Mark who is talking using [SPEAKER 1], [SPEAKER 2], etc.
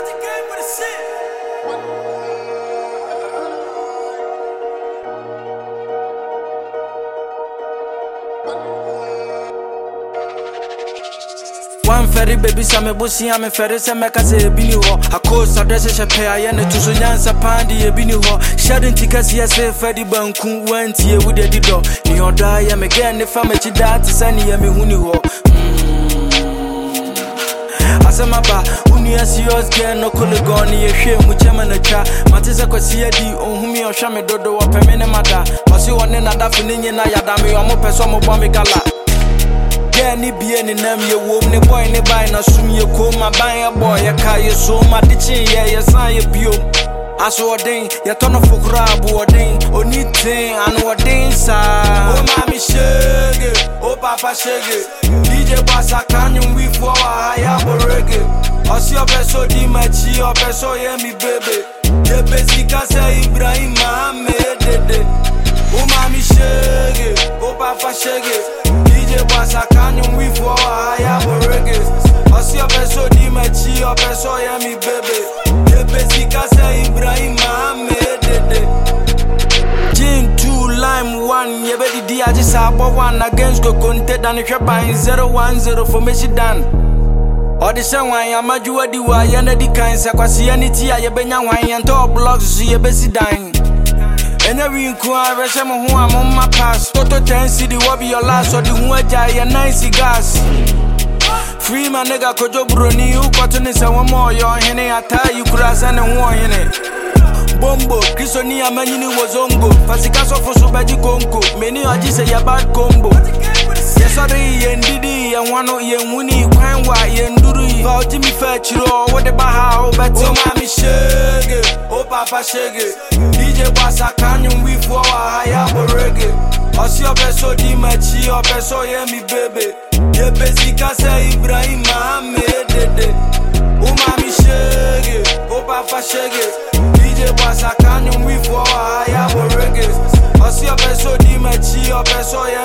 [SPEAKER 1] One ferry baby same bosi ame ferry se meka se ebini ho akos address she pay aye ne to so nyansa pandi ebini ho shedding tickets yes ferry banku wantie wo de dido ni oda ya me gen ne fama chi dat sani ya me huni ho asema ba uni serious girl no kole ye hwe mu chema na twa mate se kwasi adi ohumi ohwa me dodo wo peme ne mada osi woni na da fini nyina yada me omo peso mo bo me gala. Yeah, ni bien in them, you womb, the boy, ni buy no soon, you come, my buy a boy, a car, you so my ditching, yeah, you sign your bio. I saw a ding, you turn off for grab, or ding, or anything, I know a ding, sir. Oh, mommy, shake it, oh, papa, shake it. DJ Bass, I can't we for I have a reggae. I see your peso, di machi, your peso, yeah, me baby. The basic, I say, Ibrahim, I made it. Oh, mommy, shake it, oh, papa, shake it. Bass, I can't we for I have a reggae. I see your peso, di machi, your peso, yeah, me baby. The basic, I say, Ibrahim, I made it. Gin 2, lime 1, you better di I just have 1 against go content and if you're buying 010 for me, she done. Or the same way, I'm a jua di wa, and the kinds of quasianity, I have been young and top blocks, so you're busy dying. And every inquiry, I'm on my pass. Toto 10 city, what be your last or the Huaja and 90 gas. Free my nigga, Kojo Bruni, you got to miss one more. Your henny, I tell you, grass and one in it. Bombo, Christonia Manini was ongo. Fasicaso for Subaji Conco. Many are just a bad combo. Yes, I did, and Didi, and one of you, Winnie, Quine White, and Duri. About Jimmy Fetchero, what about how, but oh, mommy, shake it, oh, papa, shake it. DJ Bass, I can't we for I have a reggae. I see your peso, di machi, your peso, yeah, me baby. The basic, I say, Ibrahim, I made it. Oh, mommy, shake it, oh, papa, shake it. DJ Bass, I can't we for I have a reggae. I see your peso, di machi, your peso, yeah.